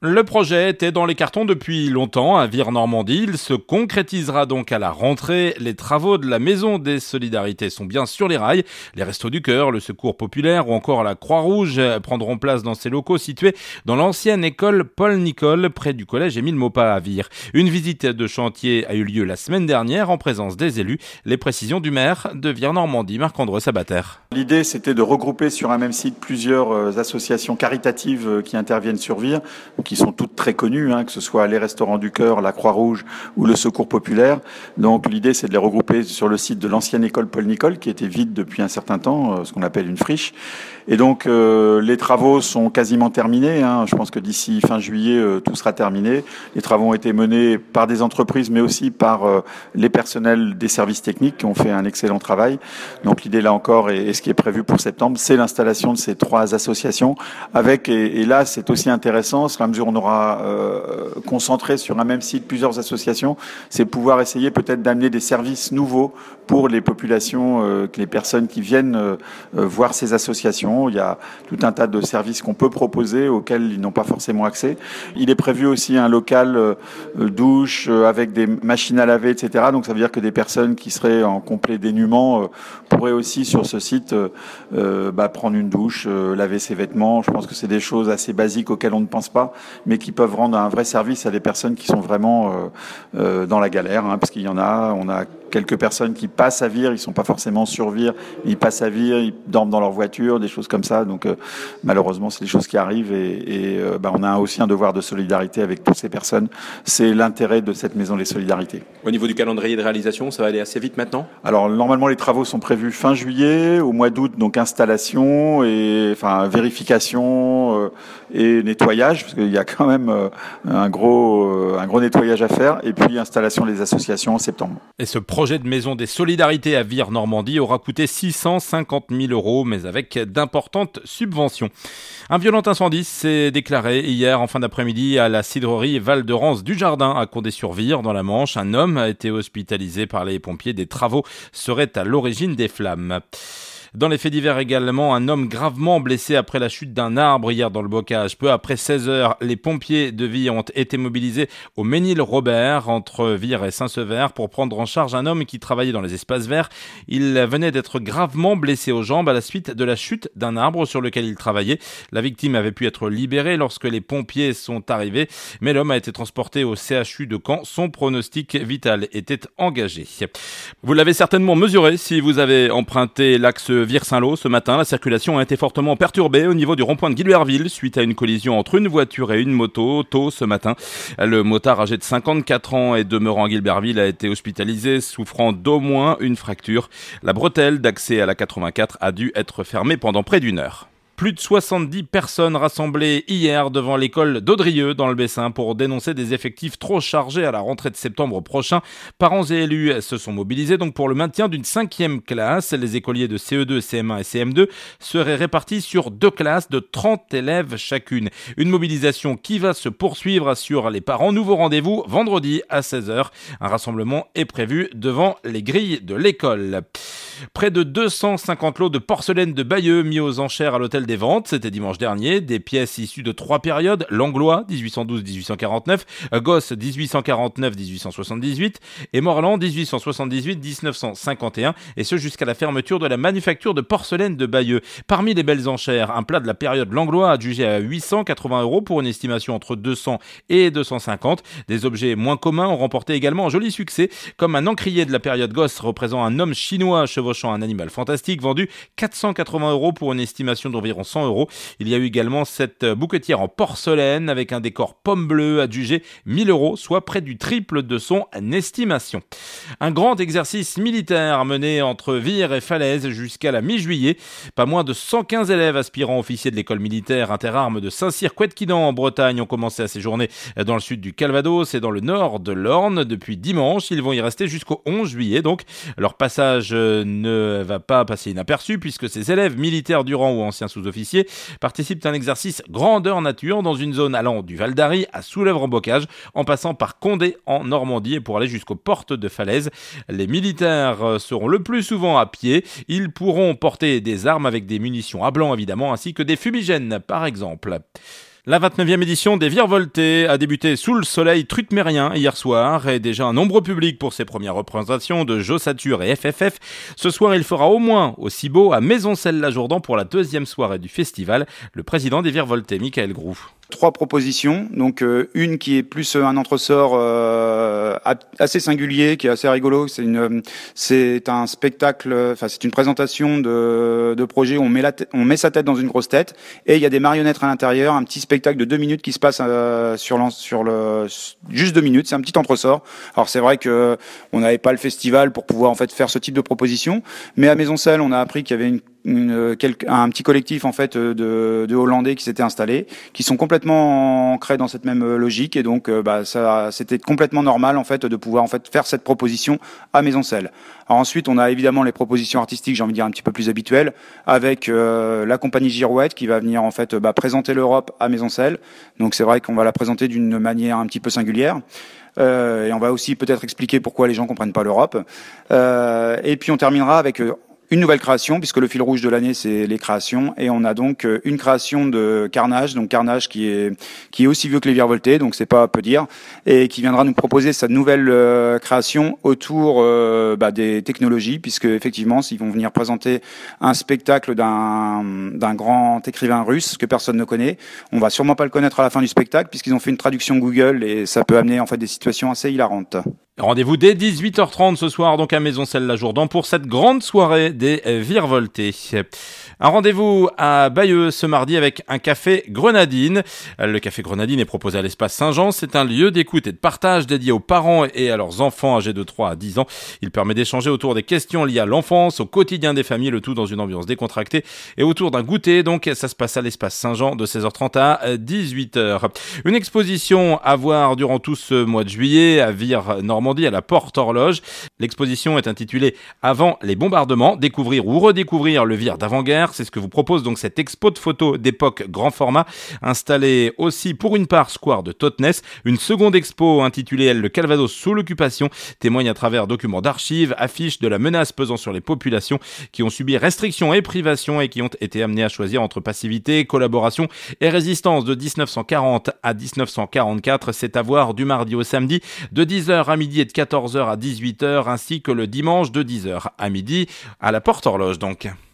Le projet était dans les cartons depuis longtemps à Vire-Normandie. Il se concrétisera donc à la rentrée. Les travaux de la Maison des Solidarités sont bien sur les rails. Les Restos du Cœur, le Secours Populaire ou encore la Croix-Rouge prendront place dans ces locaux situés dans l'ancienne école Paul Nicole, près du collège Émile Maupas à Vire. Une visite de chantier a eu lieu la semaine dernière en présence des élus. Les précisions du maire de Vire-Normandie, Marc-André Sabater. L'idée, c'était de regrouper sur un même site plusieurs associations caritatives qui interviennent sur Vire, qui sont toutes très connues, que ce soit les Restaurants du Cœur, la Croix-Rouge ou le Secours Populaire. Donc l'idée, c'est de les regrouper sur le site de l'ancienne école Paul Nicole, qui était vide depuis un certain temps, ce qu'on appelle une friche. Et donc les travaux sont quasiment terminés. Je pense que d'ici fin juillet, tout sera terminé. Les travaux ont été menés par des entreprises, mais aussi par les personnels des services techniques qui ont fait un excellent travail. Donc l'idée, là encore, et ce qui est prévu pour septembre, c'est l'installation de ces 3 associations avec, et là, c'est aussi intéressant, à la mesure où on aura concentré sur un même site plusieurs associations, c'est pouvoir essayer peut-être d'amener des services nouveaux pour les populations, les personnes qui viennent voir ces associations. Il y a tout un tas de services qu'on peut proposer auxquels ils n'ont pas forcément accès. Il est prévu aussi un local douche avec des machines à laver, etc. Donc ça veut dire que des personnes qui seraient en complet dénuement pourraient aussi sur ce site prendre une douche, laver ses vêtements. Je pense que c'est des choses assez basiques auxquelles on ne pense pas, mais qui peuvent rendre un vrai service à des personnes qui sont vraiment dans la galère, parce qu'il y en a, on a quelques personnes qui passent à Vire, ils sont pas forcément sur Vire, ils passent à Vire, ils dorment dans leur voiture, des choses comme ça. Donc malheureusement, c'est des choses qui arrivent et on a aussi un devoir de solidarité avec toutes ces personnes. C'est l'intérêt de cette Maison des Solidarités. Au niveau du calendrier de réalisation, ça va aller assez vite maintenant ? Alors normalement, les travaux sont prévus fin juillet, au mois d'août, donc installation et vérification et nettoyage, parce qu'il y a quand même un gros nettoyage à faire, et puis installation des associations en septembre. Et ce projet de Maison des Solidarités à Vire-Normandie aura coûté 650 000 €, mais avec d'importantes subventions. Un violent incendie s'est déclaré hier en fin d'après-midi à la cidrerie Val-de-Rance du Jardin à Condé-sur-Vire, dans la Manche. Un homme a été hospitalisé par les pompiers. Des travaux seraient à l'origine des flammes. Dans les faits divers également, un homme gravement blessé après la chute d'un arbre hier dans le bocage. Peu après 16 heures, les pompiers de Vire ont été mobilisés au Ménil-Robert, entre Vire et Saint-Sever, pour prendre en charge un homme qui travaillait dans les espaces verts. Il venait d'être gravement blessé aux jambes à la suite de la chute d'un arbre sur lequel il travaillait. La victime avait pu être libérée lorsque les pompiers sont arrivés, mais l'homme a été transporté au CHU de Caen. Son pronostic vital était engagé. Vous l'avez certainement mesuré si vous avez emprunté l'axe Vire-Saint-Lô ce matin. La circulation a été fortement perturbée au niveau du rond-point de Guilberville suite à une collision entre une voiture et une moto tôt ce matin. Le motard âgé de 54 ans et demeurant à Guilberville a été hospitalisé, souffrant d'au moins une fracture. La bretelle d'accès à la 84 a dû être fermée pendant près d'une heure. Plus de 70 personnes rassemblées hier devant l'école d'Audrieux dans le Bessin pour dénoncer des effectifs trop chargés à la rentrée de septembre prochain. Parents et élus se sont mobilisés donc pour le maintien d'une 5e classe. Les écoliers de CE2, CM1 et CM2 seraient répartis sur 2 classes de 30 élèves chacune. Une mobilisation qui va se poursuivre, assurent les parents. Nouveau rendez-vous vendredi à 16h. Un rassemblement est prévu devant les grilles de l'école. Près de 250 lots de porcelaine de Bayeux mis aux enchères à l'hôtel des Ventes. C'était dimanche dernier. Des pièces issues de 3 périodes. Langlois, 1812-1849. Gosse, 1849-1878. Et Morland, 1878-1951. Et ce jusqu'à la fermeture de la manufacture de porcelaine de Bayeux. Parmi les belles enchères, un plat de la période Langlois adjugé à 880 € pour une estimation entre 200 et 250. Des objets moins communs ont remporté également un joli succès, comme un encrier de la période Gosse représentant un homme chinois chevauchant un animal fantastique, vendu 480 € pour une estimation d'environ 100 €. Il y a eu également cette bouquetière en porcelaine avec un décor pomme bleue adjugé 1000 €, soit près du triple de son estimation. Un grand exercice militaire mené entre Vire et Falaise jusqu'à la mi-juillet. Pas moins de 115 élèves aspirants officiers de l'école militaire interarmes de Saint-Cyr-Couët-Quidan en Bretagne ont commencé à séjourner dans le sud du Calvados et dans le nord de l'Orne depuis dimanche. Ils vont y rester jusqu'au 11 juillet. Donc, leur passage ne va pas passer inaperçu puisque ces élèves militaires du rang ou anciens sous-officiers participent à un exercice grandeur nature dans une zone allant du Val d'Arry à Soulèvre-en-Bocage en passant par Condé en Normandie et pour aller jusqu'aux portes de Falaise. Les militaires seront le plus souvent à pied. Ils pourront porter des armes avec des munitions à blanc évidemment ainsi que des fumigènes par exemple. La 29e édition des Virevoltés a débuté sous le soleil trutmérien hier soir et déjà un nombreux public pour ses premières représentations de Jossature et FFF. Ce soir, il fera au moins aussi beau à Maisoncelles-la-Jourdan pour la deuxième soirée du festival. Le président des Virevoltés, Michael Groux. 3 propositions, donc une qui est plus un entresort assez singulier, qui est assez rigolo. C'est un spectacle, enfin c'est une présentation de projet où on met sa tête dans une grosse tête et il y a des marionnettes à l'intérieur, un petit spectacle de 2 minutes qui se passe juste 2 minutes. C'est un petit entresort. Alors c'est vrai que on n'avait pas le festival pour pouvoir en fait faire ce type de proposition, mais à Maisoncelles, on a appris qu'il y avait un petit collectif en fait de Hollandais qui s'étaient installés, qui sont complètement ancrés dans cette même logique et donc ça c'était complètement normal en fait de pouvoir en fait faire cette proposition à Maisoncelles. Alors ensuite on a évidemment les propositions artistiques, j'ai envie de dire un petit peu plus habituelles, avec la compagnie Girouette qui va venir en fait présenter l'Europe à Maisoncelles. Donc c'est vrai qu'on va la présenter d'une manière un petit peu singulière. Et on va aussi peut-être expliquer pourquoi les gens comprennent pas l'Europe. Et puis on terminera avec une nouvelle création, puisque le fil rouge de l'année, c'est les créations. Et on a donc une création de Carnage, donc Carnage qui est aussi vieux que les Virevoltés, donc c'est pas peu dire, et qui viendra nous proposer sa nouvelle création autour des technologies, puisque effectivement, ils vont venir présenter un spectacle d'un grand écrivain russe que personne ne connaît. On va sûrement pas le connaître à la fin du spectacle, puisqu'ils ont fait une traduction Google, et ça peut amener en fait des situations assez hilarantes. Rendez-vous dès 18h30 ce soir donc à Maisoncelles-la-Jourdan pour cette grande soirée des Virevoltés. Un rendez-vous à Bayeux ce mardi avec un café Grenadine. Le café Grenadine est proposé à l'espace Saint-Jean. C'est un lieu d'écoute et de partage dédié aux parents et à leurs enfants âgés de 3 à 10 ans. Il permet d'échanger autour des questions liées à l'enfance, au quotidien des familles, le tout dans une ambiance décontractée et autour d'un goûter. Donc ça se passe à l'espace Saint-Jean de 16h30 à 18h. Une exposition à voir durant tout ce mois de juillet à Vire-Normandie à la Porte Horloge. L'exposition est intitulée Avant les bombardements, découvrir ou redécouvrir le Vire d'avant-guerre. C'est ce que vous propose donc cette expo de photos d'époque grand format, installée aussi pour une part square de Totnes. Une seconde expo intitulée elle, Le Calvados sous l'occupation témoigne à travers documents d'archives, affiches de la menace pesant sur les populations qui ont subi restrictions et privations et qui ont été amenées à choisir entre passivité, collaboration et résistance de 1940 à 1944. C'est à voir du mardi au samedi de 10h à midi et de 14h à 18h ainsi que le dimanche de 10h à midi à la Porte Horloge donc.